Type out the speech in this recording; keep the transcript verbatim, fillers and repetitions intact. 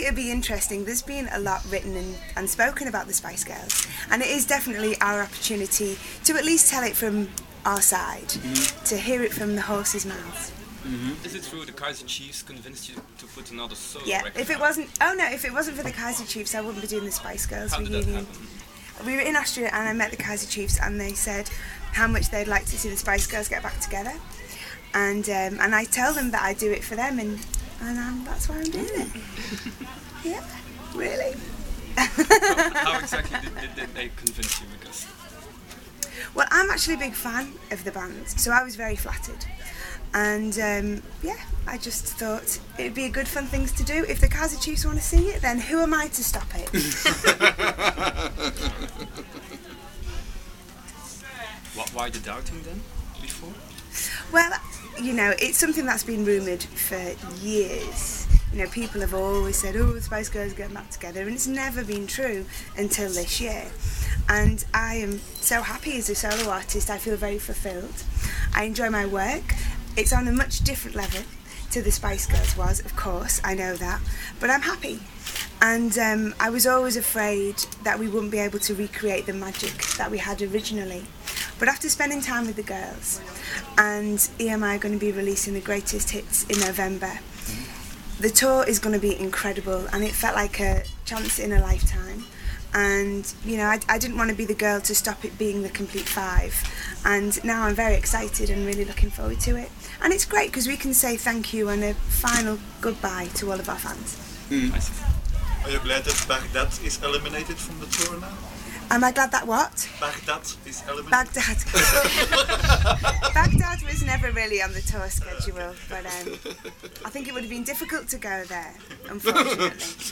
it'd be interesting. There's been a lot written and, and spoken about the Spice Girls, and it is definitely our opportunity to at least tell it from our side, mm-hmm. to hear it from the horse's mouth. Mm-hmm. Is it true the Kaiser Chiefs convinced you to put another solo yeah, record if it out? wasn't, oh no, if it wasn't for the Kaiser Chiefs, I wouldn't be doing the Spice Girls How reunion. did that happen? We were in Austria and I met the Kaiser Chiefs and they said how much they'd like to see the Spice Girls get back together, and um, and I tell them that I do it for them, and and um, that's why I'm doing it. Yeah, really. So how exactly did, did, did they convince you? Because well, I'm actually a big fan of the band, so I was very flattered. And um, yeah, I just thought it'd be a good fun thing to do. If the Kaiser Chiefs want to sing it, then who am I to stop it? what, why the doubting then, before? Well, you know, it's something that's been rumoured for years. You know, people have always said, oh, the Spice Girls are getting back together, and it's never been true until this year. And I am so happy as a solo artist. I feel very fulfilled. I enjoy my work. It's on a much different level to the Spice Girls was, of course, I know that, but I'm happy. And um, I was always afraid that we wouldn't be able to recreate the magic that we had originally. But after spending time with the girls, and E M I are going to be releasing the greatest hits in November, the tour is going to be incredible, and it felt like a chance in a lifetime. And you know, I, I didn't want to be the girl to stop it being the complete five, and now I'm very excited and really looking forward to it. And it's great because we can say thank you and a final goodbye to all of our fans. Mm. Are you glad that Baghdad is eliminated from the tour now? Am I glad that what? Baghdad is eliminated. Baghdad. Baghdad was never really on the tour schedule, but um, I think it would have been difficult to go there, unfortunately.